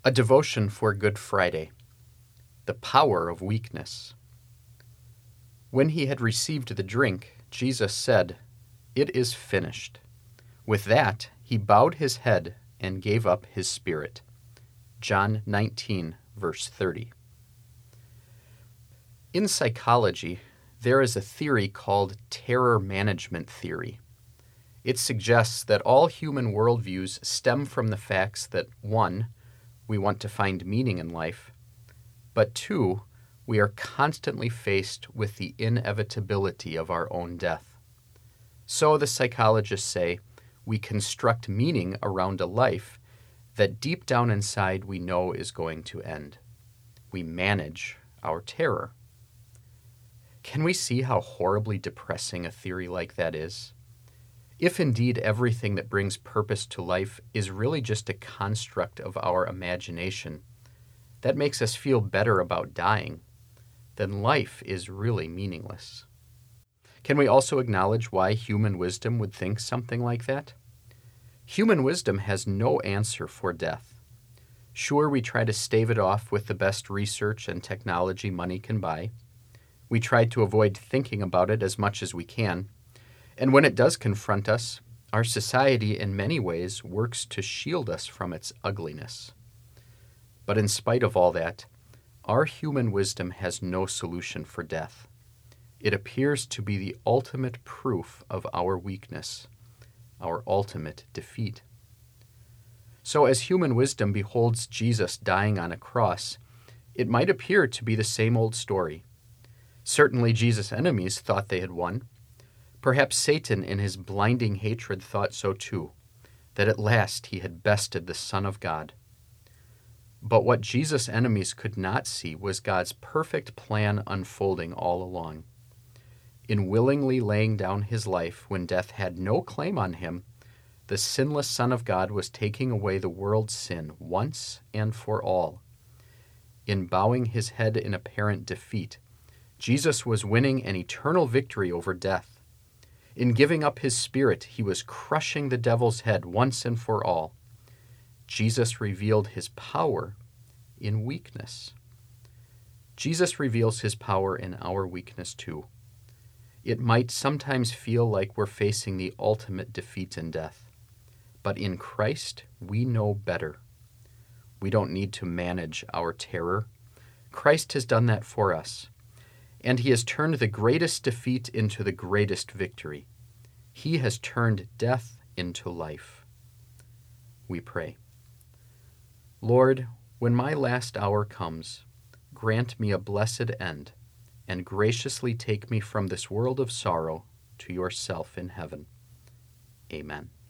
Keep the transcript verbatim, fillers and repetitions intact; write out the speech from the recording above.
A devotion for Good Friday. The power of weakness. When he had received the drink, Jesus said, "It is finished." With that, he bowed his head and gave up his spirit. John nineteen, verse thirty. In psychology, there is a theory called terror management theory. It suggests that all human worldviews stem from the facts that, one, we want to find meaning in life, but two, we are constantly faced with the inevitability of our own death. So the psychologists say we construct meaning around a life that deep down inside we know is going to end. We manage our terror. Can we see how horribly depressing a theory like that is? If indeed everything that brings purpose to life is really just a construct of our imagination that makes us feel better about dying, then life is really meaningless. Can we also acknowledge why human wisdom would think something like that? Human wisdom has no answer for death. Sure, we try to stave it off with the best research and technology money can buy. We try to avoid thinking about it as much as we can. And when it does confront us, our society in many ways works to shield us from its ugliness. But in spite of all that, our human wisdom has no solution for death. It appears to be the ultimate proof of our weakness, our ultimate defeat. So as human wisdom beholds Jesus dying on a cross, it might appear to be the same old story. Certainly Jesus' enemies thought they had won. Perhaps Satan in his blinding hatred thought so too, that at last he had bested the Son of God. But what Jesus' enemies could not see was God's perfect plan unfolding all along. In willingly laying down his life when death had no claim on him, the sinless Son of God was taking away the world's sin once and for all. In bowing his head in apparent defeat, Jesus was winning an eternal victory over death. In giving up his spirit, he was crushing the devil's head once and for all. Jesus revealed his power in weakness. Jesus reveals his power in our weakness too. It might sometimes feel like we're facing the ultimate defeat in death, but in Christ, we know better. We don't need to manage our terror. Christ has done that for us. And he has turned the greatest defeat into the greatest victory. He has turned death into life. We pray. Lord, when my last hour comes, grant me a blessed end, and graciously take me from this world of sorrow to yourself in heaven. Amen.